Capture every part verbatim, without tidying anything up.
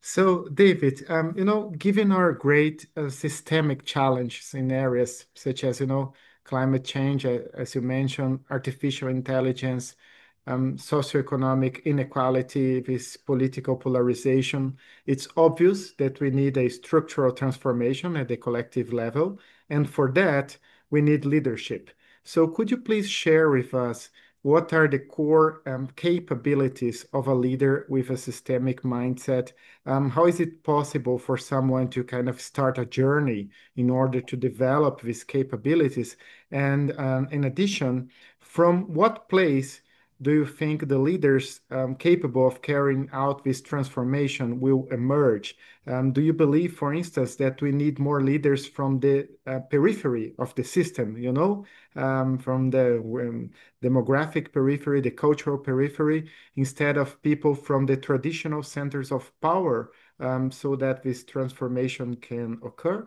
So, David, um, you know, given our great uh, systemic challenges in areas such as, you know, climate change, uh, as you mentioned, artificial intelligence, um, socioeconomic inequality, this political polarization, it's obvious that we need a structural transformation at the collective level. And for that, we need leadership. So, could you please share with us what are the core um, capabilities of a leader with a systemic mindset? Um, how is it possible for someone to kind of start a journey in order to develop these capabilities? And um, in addition, from what place do you think the leaders um, capable of carrying out this transformation will emerge? Um, do you believe, for instance, that we need more leaders from the uh, periphery of the system, you know, um, from the um, demographic periphery, the cultural periphery, instead of people from the traditional centers of power, um, so that this transformation can occur?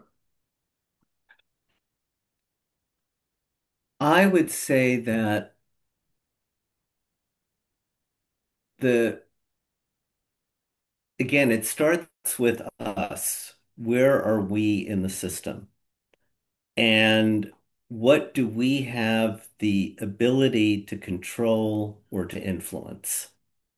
I would say that the again, it starts with us. Where are we in the system? And what do we have the ability to control or to influence?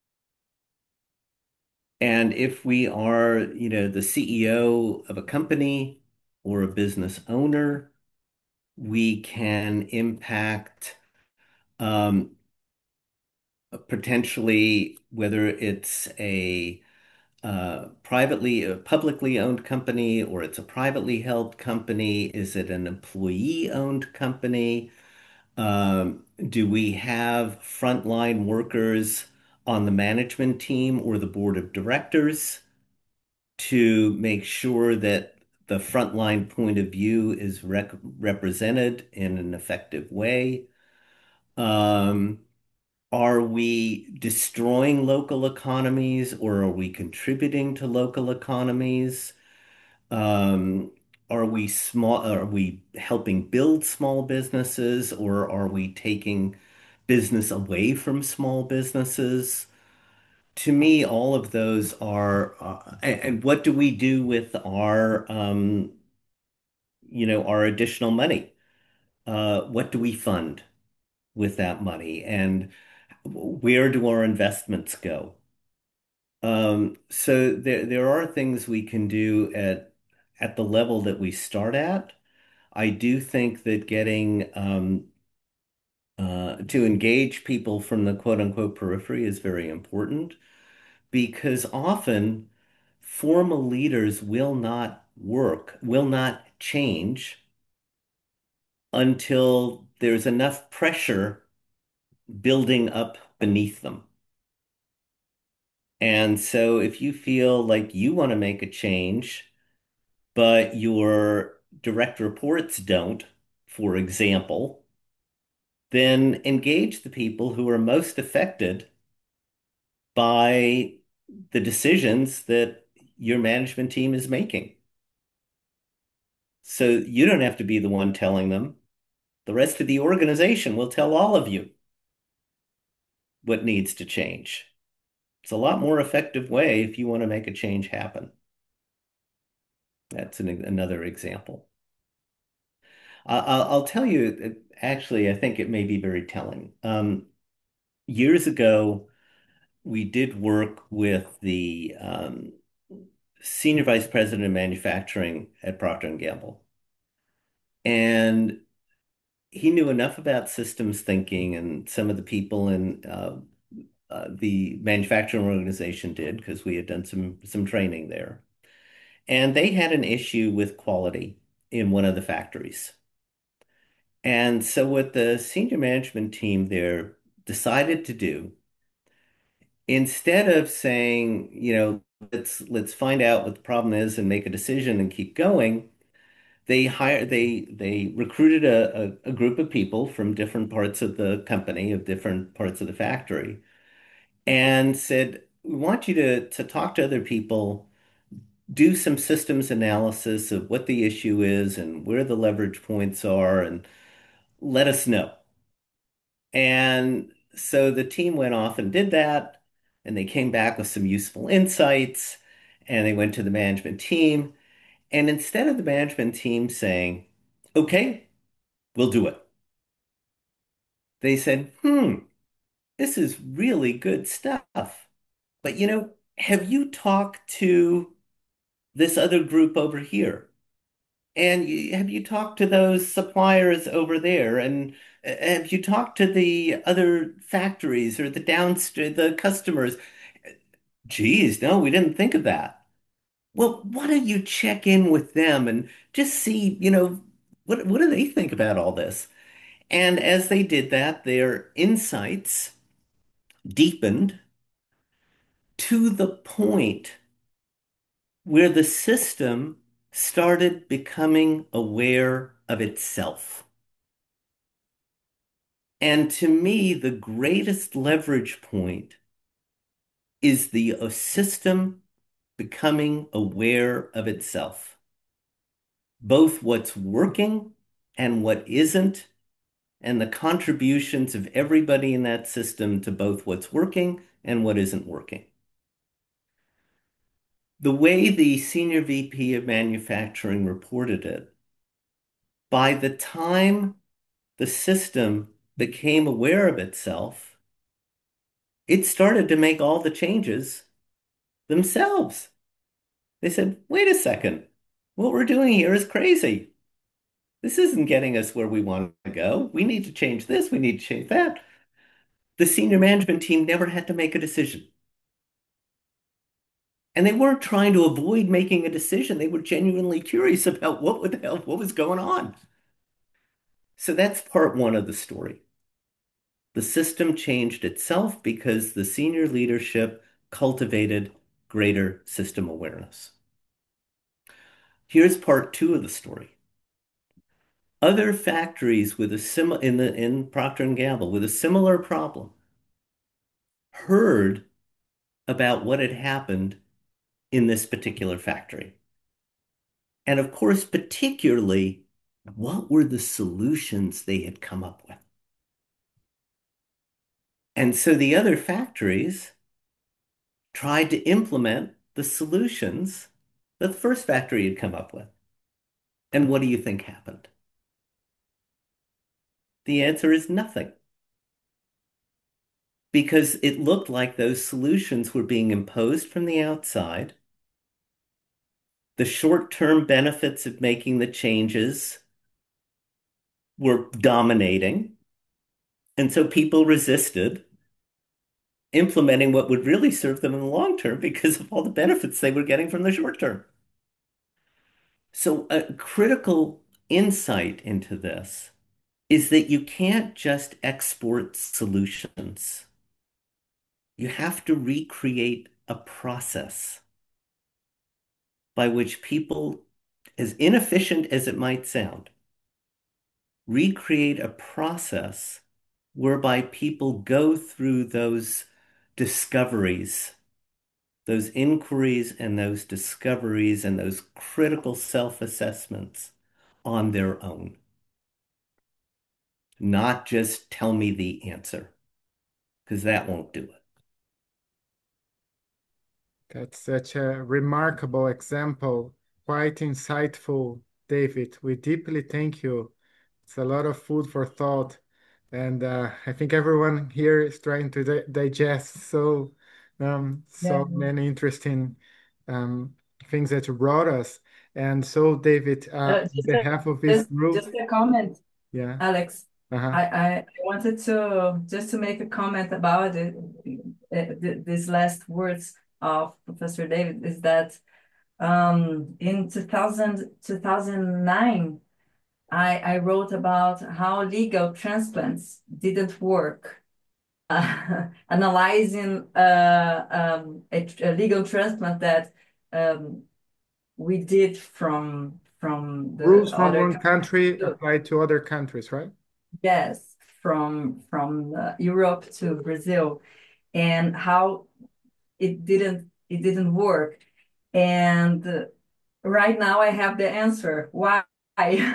And if we are, you know, the C E O of a company or a business owner, we can impact um, potentially whether it's a uh, privately, a publicly owned company or it's a privately held company? Is it an employee-owned company? Um, do we have frontline workers on the management team or the board of directors to make sure that the frontline point of view is rec represented in an effective way? Um, are we destroying local economies or are we contributing to local economies? Um, are we small, are we helping build small businesses or are we taking business away from small businesses? To me, all of those are, uh, and, and what do we do with our, um, you know, our additional money? Uh, what do we fund with that money? And where do our investments go? Um, so there there are things we can do at at the level that we start at. I do think that getting um, uh, to engage people from the quote unquote periphery is very important because often formal leaders will not work, will not change until there's enough pressure building up beneath them. And so if you feel like you want to make a change, but your direct reports don't, for example, then engage the people who are most affected by the decisions that your management team is making. So you don't have to be the one telling them. The rest of the organization will tell all of you what needs to change. It's a lot more effective way if you want to make a change happen. That's an, another example. I- I'll, I'll tell you, actually, I think it may be very telling. Um, years ago, we did work with the um, senior vice president of manufacturing at Procter and Gamble. And he knew enough about systems thinking, and some of the people in uh, uh, the manufacturing organization did because we had done some some training there. And they had an issue with quality in one of the factories. And so what the senior management team there decided to do, instead of saying, you know, let's let's find out what the problem is and make a decision and keep going, they hired they they recruited a, a, a group of people from different parts of the company, of different parts of the factory, and said, we want you to to talk to other people, do some systems analysis of what the issue is and where the leverage points are, and let us know. And so the team went off and did that, and they came back with some useful insights. and they went to the management team. And instead of the management team saying, okay, we'll do it, they said, hmm, this is really good stuff. But you know, have you talked to this other group over here? And you, have you talked to those suppliers over there? And uh, have you talked to the other factories or the downstream, the customers? Geez, no, we didn't think of that. Well, why don't you check in with them and just see, you know, what what do they think about all this? And as they did that, their insights deepened to the point where the system started becoming aware of itself. And to me, the greatest leverage point is the uh, system becoming aware of itself, both what's working and what isn't, and the contributions of everybody in that system to both what's working and what isn't working. The way the senior V P of manufacturing reported it, by the time the system became aware of itself, it started to make all the changes themselves. They said, wait a second, what we're doing here is crazy. This isn't getting us where we want to go. We need to change this, we need to change that. The senior management team never had to make a decision. And they weren't trying to avoid making a decision. They were genuinely curious about what the hell, what was going on. So that's part one of the story. The system changed itself because the senior leadership cultivated greater system awareness. Here's part two of the story. Other factories with a sim in the in Procter and Gamble with a similar problem heard about what had happened in this particular factory. And of course, particularly, what were the solutions they had come up with? And so the other factories tried to implement the solutions that the first factory had come up with. And what do you think happened? The answer is nothing. Because it looked like those solutions were being imposed from the outside. The short-term benefits of making the changes were dominating. And so people resisted implementing what would really serve them in the long term because of all the benefits they were getting from the short term. So a critical insight into this is that you can't just export solutions. You have to recreate a process by which people, as inefficient as it might sound, recreate a process whereby people go through those discoveries, those inquiries and those discoveries and those critical self-assessments on their own. Not just tell me the answer, because that won't do it. That's such a remarkable example, quite insightful, David. We deeply thank you. It's a lot of food for thought, and uh, I think everyone here is trying to di digest so um, Yeah. so many interesting um, things that you brought us. And so, David, uh, Uh, on just a, behalf of this just group, just a comment, yeah, Alex. uh-huh. I, I I wanted to just to make a comment about it. uh, th- These last words of Professor David is that um, in two thousand two thousand nine, I, I wrote about how legal transplants didn't work. Uh, analyzing uh, um, a, a legal transplant that um, we did from from the Rules from other one countries. country apply to other countries, right? Yes, from from uh, Europe to Brazil, and how it didn't it didn't work. And uh, right now I have the answer. Why?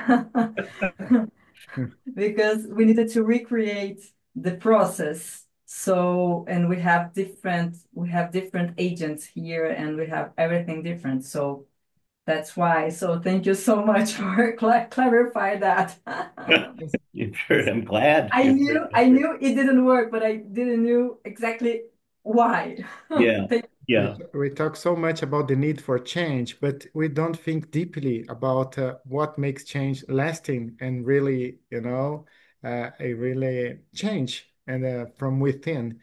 Hmm. Because we needed to recreate the process. So, and we have different we have different agents here, and we have everything different. So that's why. So thank you so much for cla clarify that. Yes, You've heard, yes. I'm glad. I You've heard knew I that. knew it didn't work, but I didn't know exactly why. Yeah, Thank We, yeah. we talk so much about the need for change, but we don't think deeply about uh, what makes change lasting and really, you know, uh, a really change and uh, from within.